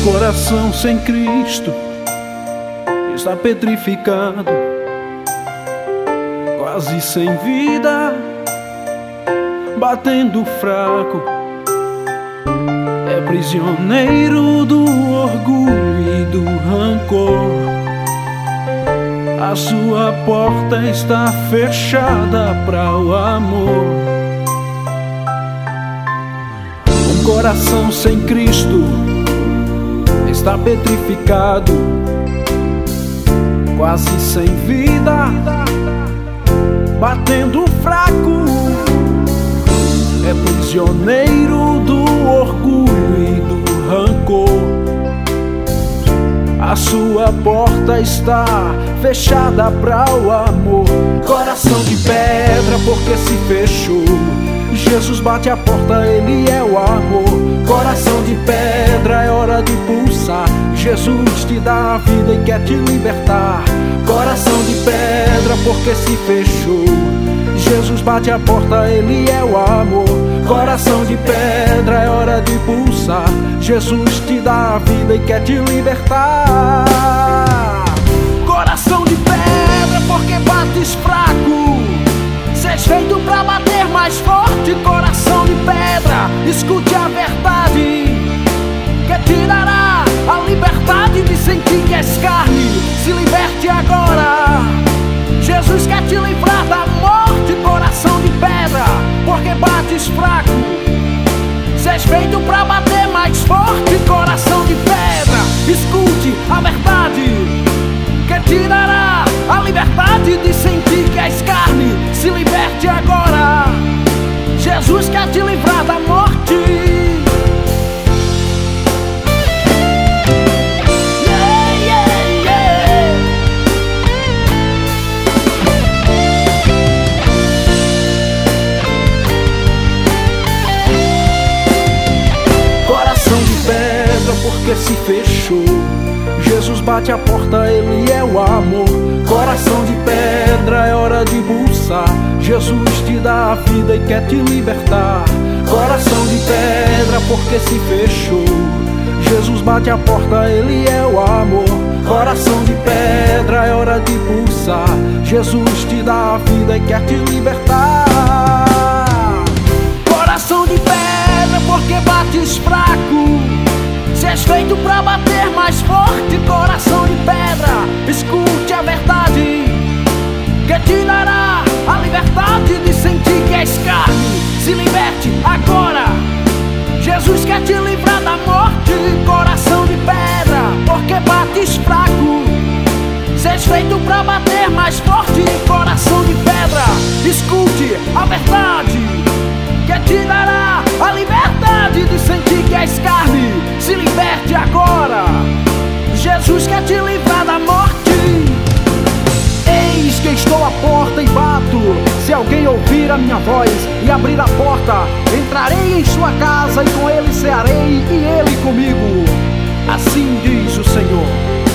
Coração sem Cristo está petrificado, quase sem vida, batendo fraco. É prisioneiro do orgulho e do rancor. A sua porta está fechada para o amor. Um coração sem Cristo está petrificado, quase sem vida, batendo fraco. É prisioneiro do orgulho e do rancor. A sua porta está fechada para o amor. Coração de pedra porque se fechou. Jesus bate a porta, Ele é o amor. Coração de pedra, é hora de pulsar. Jesus te dá a vida e quer te libertar. Coração de pedra porque se fechou. Jesus bate a porta, Ele é o amor. Coração de pedra, é hora de pulsar. Jesus te dá a vida e quer te libertar. Coração de pedra porque bates fraco. Cês feito pra bater mais forte. Coração de pedra, escute a verdade, que tirará a liberdade de sentir que és carne. Se liberte agora. Jesus quer te livrar da morte. Coração de pedra, porque bates fraco. Cês feito pra bater mais forte. Coração de pedra, escute a verdade, que tirará a liberdade de sentir que és carne. Se liberte agora. Jesus quer te livrar da morte. Porque se fechou. Jesus bate a porta, Ele é o amor. Coração de pedra, é hora de pulsar. Jesus te dá a vida e quer te libertar. Coração de pedra porque se fechou. Jesus bate a porta, Ele é o amor. Coração de pedra, é hora de pulsar. Jesus te dá a vida e quer te libertar. Coração de pedra porque bates fraco. Cês feito pra bater mais forte. Coração de pedra, escute a verdade, que te dará a liberdade de sentir que és carne. Se liberte agora. Jesus quer te livrar da morte. Coração de pedra, porque bates fraco. Cês feito pra bater mais forte. Coração de pedra, escute a verdade, que te dará a liberdade de sentir que és carne. Se liberte agora. Jesus quer te livrar da morte. Eis que estou à porta e bato. Se alguém ouvir a minha voz e abrir a porta, entrarei em sua casa e com ele cearei e ele comigo. Assim diz o Senhor.